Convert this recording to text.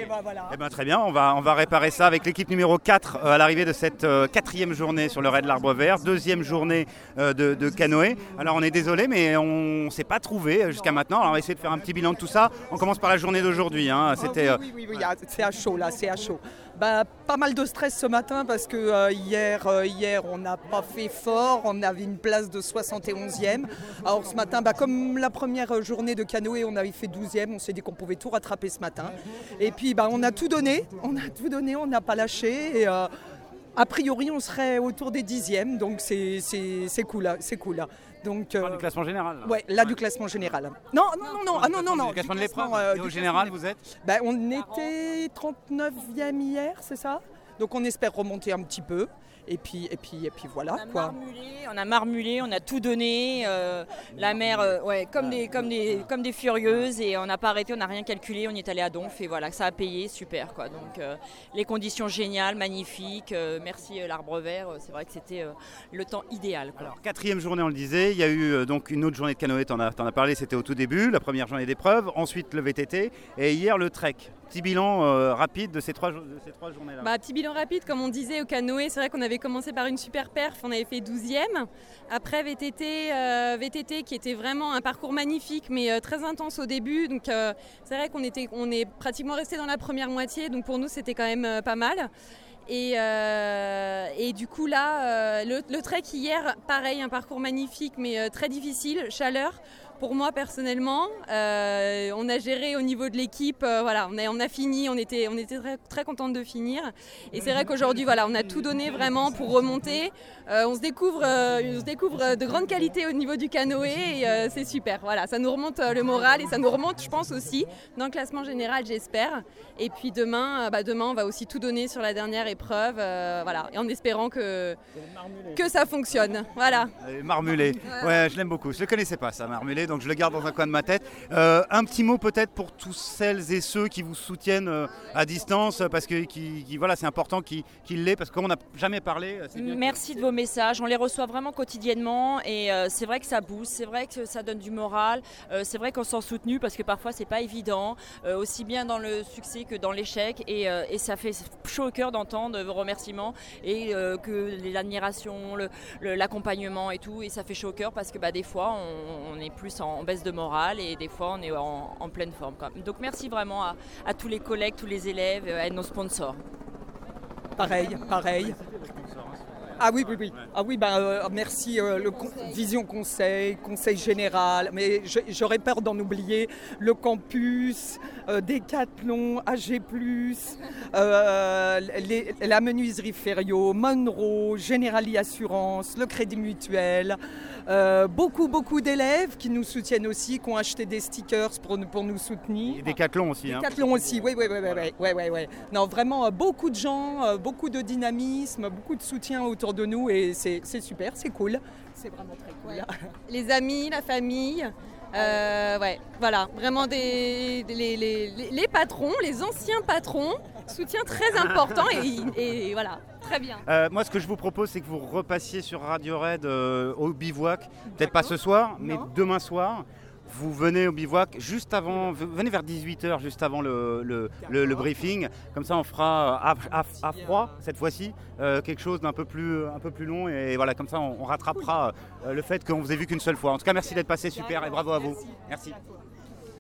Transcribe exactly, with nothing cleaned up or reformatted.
ben voilà. Eh ben, très bien, on va, on va réparer ça avec l'équipe numéro quatre euh, à l'arrivée de cette euh, quatrième journée sur le raid de l'Arbre Vert, deuxième journée euh, de, de canoë. Alors on est désolé, mais on ne s'est pas trouvé jusqu'à maintenant. Alors on va essayer de faire un petit bilan de tout ça. On commence par la journée d'aujourd'hui. Hein. C'était, ah, oui, oui, oui, oui, c'est à chaud là, c'est à chaud. Bah, pas mal de stress ce matin parce que euh, hier, euh, hier on n'a pas fait fort, on avait une place de soixante et onzième. Alors ce matin, bah, comme la première journée de canoë, on avait fait douzième, on s'est dit qu'on pouvait tout rattraper ce matin. Et puis bah, on a tout donné, on a tout donné, on n'a pas lâché. Et, euh, a priori, on serait autour des dixièmes, donc c'est, c'est, c'est cool, c'est cool. Donc, euh, du classement général. Là. Ouais, là ouais. Du classement général. Non, non, non, non, ah, non, non, non. Du classement de l'épreuve. Euh, Et au général, vous êtes ben, on était trente-neuvième hier, c'est ça. Donc on espère remonter un petit peu. Et puis, et puis, et puis voilà. On a quoi. marmulé, on a marmulé, on a tout donné. Euh, la mer, euh, ouais, comme des, comme des, comme des furieuses, et on n'a pas arrêté, on n'a rien calculé, on y est allé à Donf et voilà, ça a payé, super quoi. Donc euh, les conditions géniales, magnifiques. Euh, merci euh, l'Arbre Vert, c'est vrai que c'était euh, le temps idéal. Quoi. Alors quatrième journée, on le disait, il y a eu euh, donc une autre journée de canoë. T'en as, t'en as parlé, c'était au tout début, la première journée d'épreuve, ensuite le V T T et hier le trek. Petit bilan euh, rapide de ces trois, de ces trois journées-là. Bah, petit bilan rapide, comme on disait au canoë, c'est vrai qu'on avait commencé par une super perf, on avait fait douzième. Après V T T, euh, V T T qui était vraiment un parcours magnifique mais euh, très intense au début. Donc euh, c'est vrai qu'on était, on est pratiquement resté dans la première moitié, donc pour nous c'était quand même euh, pas mal. Et, euh, et du coup là, euh, le, le trek hier, pareil, un parcours magnifique mais euh, très difficile, chaleur. Pour moi personnellement, euh, on a géré au niveau de l'équipe, euh, voilà, on a, on a fini, on était, on était très, très contente de finir. Et c'est vrai qu'aujourd'hui, voilà, on a tout donné vraiment pour remonter. Euh, on se découvre, euh, on se découvre de grandes qualités au niveau du canoë et euh, c'est super. Voilà, ça nous remonte le moral et ça nous remonte, je pense aussi, dans le classement général, j'espère. Et puis demain, bah demain, on va aussi tout donner sur la dernière épreuve, euh, voilà, et en espérant que que ça fonctionne. Voilà. Marmulé, ouais, je l'aime beaucoup. Je le connaissais pas, ça, Marmulé. Donc je le garde dans un coin de ma tête. Euh, un petit mot peut-être pour tous celles et ceux qui vous soutiennent euh, à distance, parce que qui, qui, voilà, c'est important qu'ils, qu'ils l'aient, parce qu'on n'a jamais parlé. Merci de vos messages, on les reçoit vraiment quotidiennement et euh, c'est vrai que ça booste, c'est vrai que ça donne du moral, euh, c'est vrai qu'on s'en soutenu parce que parfois c'est pas évident, euh, aussi bien dans le succès que dans l'échec et, euh, et ça fait chaud au cœur d'entendre vos remerciements et euh, que l'admiration, le, le, l'accompagnement et tout, et ça fait chaud au cœur parce que bah, des fois on, on est plus en, en baisse de morale et des fois on est en, en pleine forme. Quoi. Donc merci vraiment à, à tous les collègues, tous les élèves et à nos sponsors. Pareil, pareil. Ah oui, oui, oui. Ah oui, ben, euh, merci euh, le con- Vision Conseil, Conseil Général, mais je, j'aurais peur d'en oublier, le campus, euh, Décathlon, A G plus, euh, les, la menuiserie Ferriot, Monroe, Generali Assurance, le Crédit Mutuel, euh, beaucoup, beaucoup d'élèves qui nous soutiennent aussi, qui ont acheté des stickers pour, pour nous soutenir. Et Décathlon aussi. Hein. Décathlon aussi, oui, oui, oui, oui, oui, oui, oui, oui. Non, vraiment, euh, beaucoup de gens, euh, beaucoup de dynamisme, beaucoup de soutien autour de nous et c'est, c'est super, c'est cool. C'est vraiment très cool. Ouais. Les amis, la famille, euh, ouais, voilà, vraiment des, des les, les, les patrons, les anciens patrons, soutien très important et, et voilà, très bien. Euh, moi, ce que je vous propose, c'est que vous repassiez sur Radio Raid euh, au bivouac, peut-être pas ce soir, mais non. Demain soir. Vous venez au bivouac juste avant, venez vers dix-huit heures, juste avant le, le, le, le briefing. Comme ça, on fera à, à, à froid, cette fois-ci, euh, quelque chose d'un peu plus, un peu plus long. Et voilà, comme ça, on, on rattrapera euh, le fait qu'on vous ait vu qu'une seule fois. En tout cas, merci d'être passé, super, et bravo à vous. Merci.